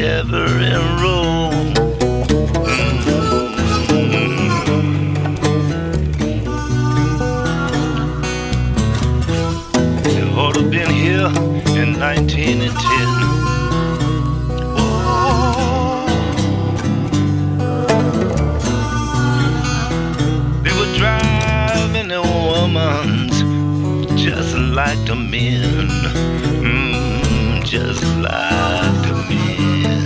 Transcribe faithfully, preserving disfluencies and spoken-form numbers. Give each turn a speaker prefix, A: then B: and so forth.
A: ever enroll. You ought to have been here in nineteen ten. Oh, they were driving the woman's just like the men, mm, just like